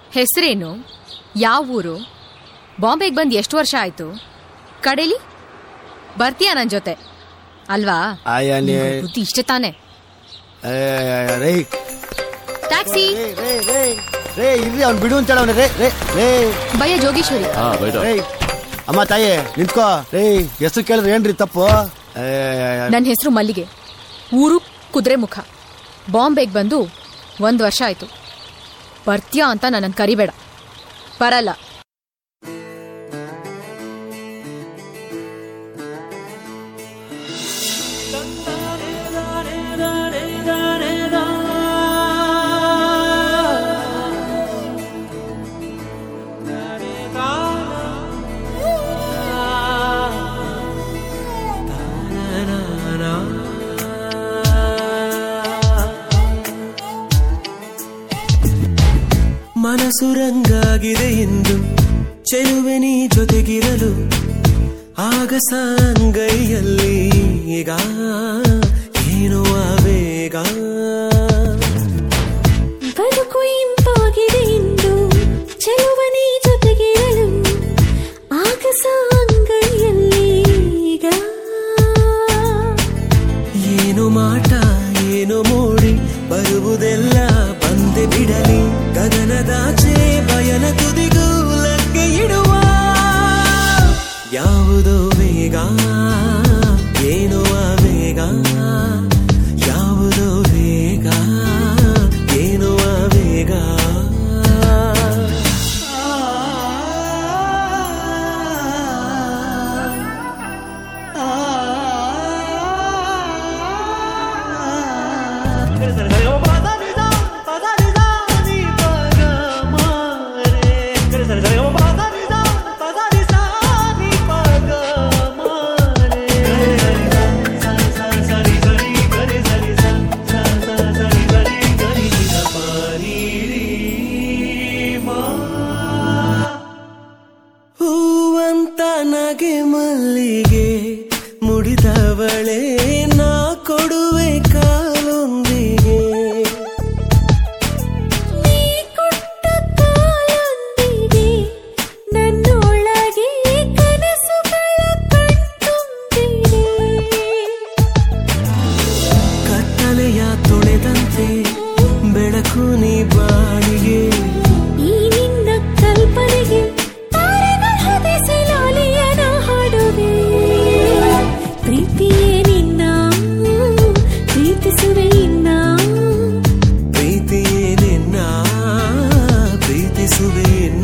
ಹೆಸರೇನು? ಯಾವ ಊರು? ಬಾಂಬೆಗೆ ಬಂದು ಎಷ್ಟು ವರ್ಷ ಆಯ್ತು? ಕಡೇಲಿ ಬರ್ತೀಯಾ ನನ್ನ ಜೊತೆ ಅಲ್ವಾ? ಬುದ್ಧಿ ಇಷ್ಟೇ ತಾನೆ. ಟ್ಯಾಕ್ಸಿ ಅವ್ನು ಬಿಡು ಅಂತ ಭಯ ಜೋಗೇಶ್ವರಿ. ಅಮ್ಮ ತಾಯಿ ನಿಂತ್ಕೋ. ಹೆಸರು ಕೇಳಿದ್ರೆ ಏನ್ರಿ ತಪ್ಪು? ನನ್ನ ಹೆಸರು ಮಲ್ಲಿಗೆ, ಊರು ಕುದುರೆಮುಖ. ಬಾಂಬೆಗೆ ಬಂದು 1 ವರ್ಷ ಆಯ್ತು. ಬರ್ತೀಯಾ ಅಂತ ನನ್ನನ್ನು ಕರಿಬೇಡ. ಬರಲ್ಲ. ಮನಸ್ಸು ರಂಗಾಗಿದೆ ಎಂದು ಚೆಲುವೆ ನೀ ಜೊತೆಗಿರಲು ಆಗಸ ಅಂಗೈಯಲ್ಲಿ ಈಗ ಏನೋ ಆವೇಗ. ಬದುಕು ಇಂಪಾಗಿದೆ ಎಂದು ಚೆಲುವೆ ನೀ ಜೊತೆಗಿರಲು ಆಗಸ ಅಂಗೈಯಲ್ಲಿ ಈಗ ಏನು ಮಾಟ ಏನು ಮೋಡಿ ಬರುವುದೆಲ್ಲ ಬಂದೆ ಬಿಡಲಿ. ಗಗನದಾಚೆ ಬಯಲ ತುದಿಗೂ ಲಗ್ಗೆ ಇಡುವ ಯಾವುದೋ ವೇಗ ಏನೋ ಆವೇಗ. ಯಾವುದೋ ವೇಗ ಏನೋ ಆವೇಗ. ಹೂವಂತ ನಗೆ ಮಲ್ಲಿಗೆ ಮುಡಿದವಳೆ ನಾ ಕೊಡುವೆ ಕಾಲೊಂದಿಗೆ. ನೀ ಕೊಟ್ಟ ಕಾಲೊಂದಿಗೆ ನನ್ನೊಳಗೆ ಕನಸುಗಳ ಕಣ್ತುಂಬಿದೆ. ಕತ್ತಲೆಯ ತೊಳೆದಂತೆ ಬೆಳಕು ನೀ ಬಾಳಿಗೆ. ಈ ನಿನ್ನ ಕಲ್ಪನೆಗೆ ಪ್ರೀತಿಯೇ ನಿನ್ನ ಪ್ರೀತಿಸುವೆ ಇನ್ನ. ಪ್ರೀತಿಯೇ ನಿನ್ನ ಪ್ರೀತಿಸುವೆ ಇನ್ನ.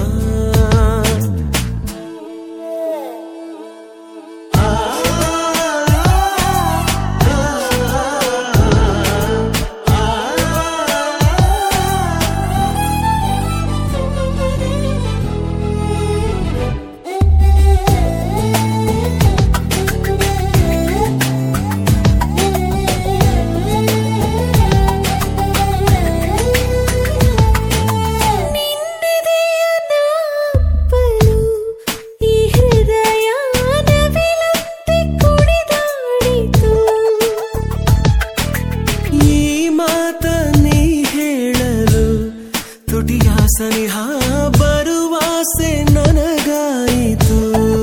ಸನಿಹ ಬರುವಾಸೆ ನನಗಾಯಿತು.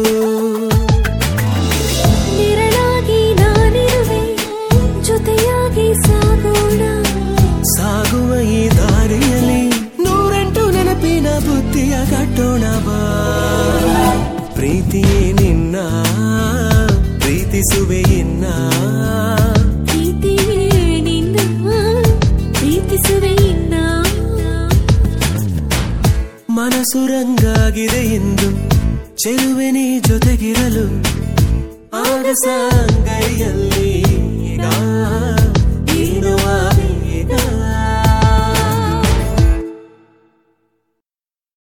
ನಿರಳಾಗಿ ನಾನಿರುವೆ ಜೊತೆಯಾಗಿ ಸಾಗೋಣ. ಸಾಗುವ ಈ ದಾರಿಯಲ್ಲಿ 108 ನೆನಪಿನ ಬುದ್ಧಿಯ ಕಟ್ಟೋಣ ಬಾ. ಪ್ರೀತಿಯೇ ನಿನ್ನ ಪ್ರೀತಿಸುವೆ ಇನ್ನ. ಪ್ರೀತಿಯೇ ನಿನ್ನ ಪ್ರೀತಿಸುವೆ ಇನ್ನ. ಮನಸ್ಸು ರಂಗಾಗಿದೆ ಎಂದು ಚೆಲುವೆ ನೀ ಜೊತೆಗಿರಲು ಆಗಸ ಅಂಗೈಯಲ್ಲಿ ಈಗ